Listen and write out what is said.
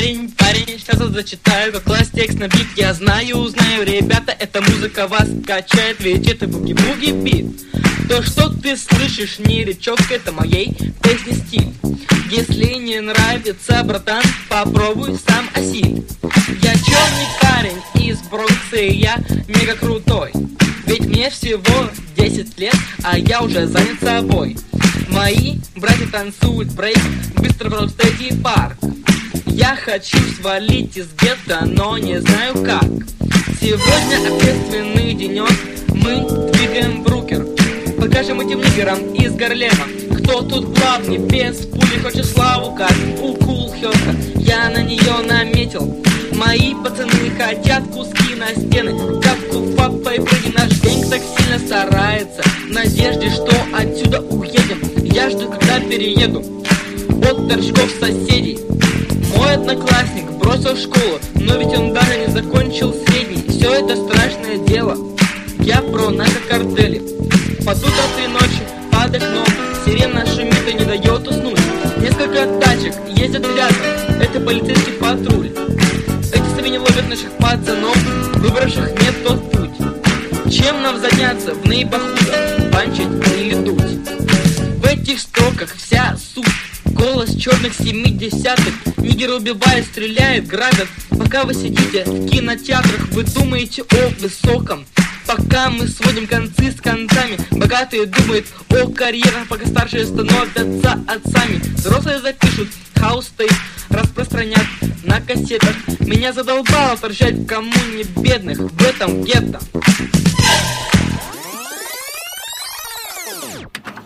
парень, сейчас я зачитаю, как класть текст на бит. Я знаю, ребята, эта музыка вас качает, ведь это буги-буги бит. То, что ты слышишь, не речевка, это моей песни стиль. Если не нравится, братан, попробуй сам осиль. Я черный парень из Бронкса, и я мега крутой. Ведь мне всего 10 лет, а я уже занят собой. Мои братья танцуют брейк, быстро в Рокстеди парк. Я хочу свалить из гетто, но не знаю как. Сегодня общественный денек, мы двигаем Брукер. Покажем этим нигерам из Гарлема, кто тут главный. Без пули хочет славу, как у Кул Хёрка. Я на нее наметил. Мои пацаны хотят куски на стены, как у папа и Фредди. Наш гэнг так сильно старается, в надежде, что отсюда уедем. Я жду, когда перееду от торчков соседей. Мой одноклассник бросил школу, но ведь он даже не закончил средний. Все это страшное дело, я про наркокартели. Под утро 3 ночи под окном сирена шумит и не дает уснуть. Несколько тачек ездят рядом, это полицейский патруль. Эти свиньи ловят наших пацанов, выбравших не тот путь. Чем нам заняться в наибахудах, банчить или дуть? В этих строках вся суть. Голос черных 70-х. Нигеры убивают, стреляют, грабят. Пока вы сидите в кинотеатрах, вы думаете о высоком. Пока мы сводим концы с концами, богатые думают о карьерах, пока старшие становятся отцами. Взрослые запишут хаус-тейп, распространят на кассетах. Меня задолбало торчать в коммуне бедных, в этом гетто.